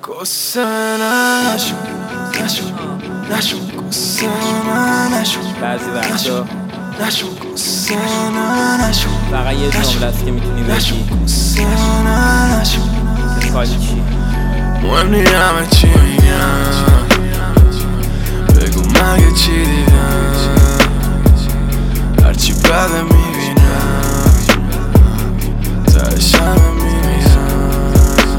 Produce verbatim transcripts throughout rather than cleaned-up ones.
قصه نشو نشو نشو قصه نشو بعضی وقتا نشو قصه نشو فقط یه جمله است که میتونی نشو بگی قصه نشو که کاری چی مهم نی همه چی میگم بگو مگه چی دیدم هرچی بده میبینم تهش همه میمیرم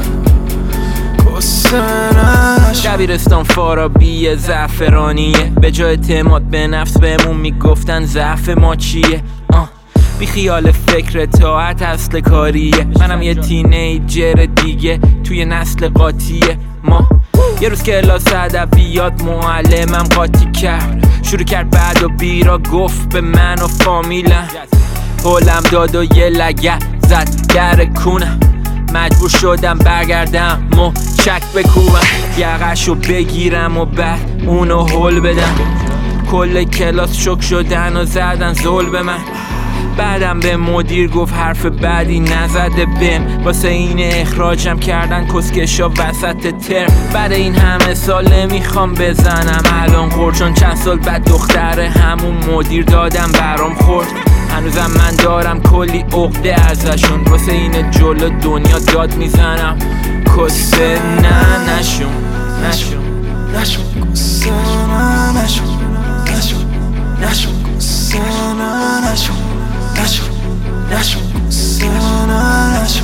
قصه نشو دبیرستان فارابی زعفرانیه به جای اعتماد به نفس بهمون میگفتن ضعف ما چیه آه. بی خیال فکر طاعت اصل کاریه منم یه تینیجر دیگه توی نسل قاطیه ما یه روز کلاس ادبیات معلمم قاطی کرد شروع کرد بعد و بیرا گفت به من و فامیلم حولم داد و یه لگه زد در کونم مجبور شدم برگردم و چک بکوبم یقشو بگیرم و بعد اونو هل بدم کل کلاس شک شدن و زدن زل به من بعدم به مدیر گفت حرف بعدی نزده بهم واسه این اخراجم کردن کسکشا وسط ترم بعد این همه سال نمیخوام بزنم الان خورد چون چند سال بعد دختر همون مدیر دادم برام خورد هنوزم من دارم کلی عقده ازشون واسه این جلو دنیا داد میزنم کسه نه نشون نشون نشو قصه نشو نشو نشو قصه نشو نشو نشو قصه نشو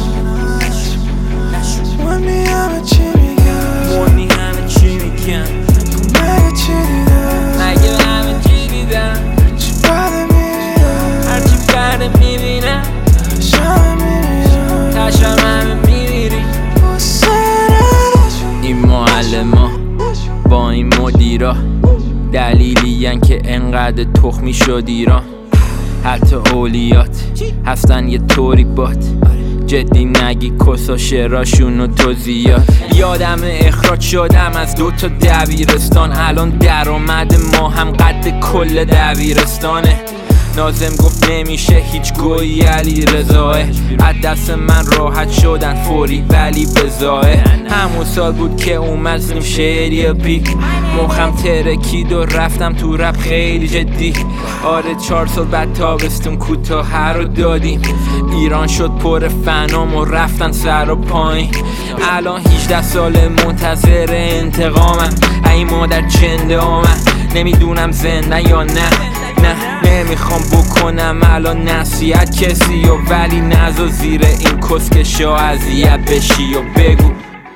مهمی همه چی میگم مهمی همه چی میگم مگه چی دیدم مگه همه چی دیدم هرچی بده میبینم هرچی بده میبینم تهش همه میمیرم تشم همه میمیری قصه نشو این معلما با این مدیرا دلیلی ین که انقدر تخمی شد ایران حتی اولیات هستن یه طوری بات جدی نگی کسا شعراشون و تو زیاد یادم اخراج شدم از دوتا دبیرستان الان درآمد ما هم قد کل دبیرستانه نازم گفت نمیشه هیچ گویی علی رضاه از دست من راحت شدن فوری ولی بزاه همون سال بود که اومد زنیم شعری پیک مخم ترکید و رفتم تو رپ خیلی جدی آره چهار سال بعد تابستون کوتاه رو دادیم ایران شد پر فنام و رفتن سر و پایین الان هجده سال منتظر انتقامم ای مادر چنده آمد نمیدونم زنده یا نه نه نمیخوام بکنم الان نصیحت کسی و ولی نزا زیر این کسکشا اذیت بشی و بگو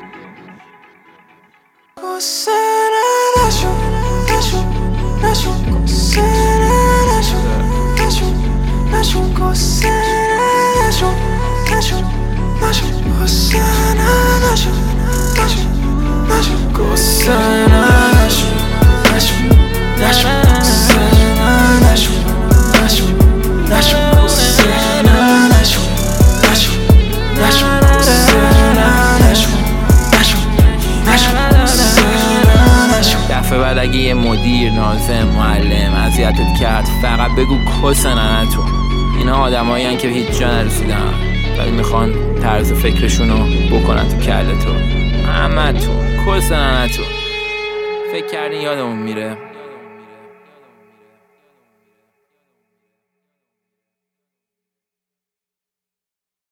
قصه نشو نشو نشو قصه نشو نشو نشو قصه نشو نشو نشو قصه نشو نشو نشو قصه نشو نشو نشو قصه نشو نشو نشو قصه نشو نشو نشو قصه نشو نشو نشو قصه نشو دفعه بعد اگه یه مدیر ناظم معلم اذیتت کرد فقط بگو کس ننتون اینا آدمایی که هیچ جا نرسیدن ولی میخوان طرز فکرشونو بکنن تو کله تو همه تو کس ننتون فکر کردین یادمون میره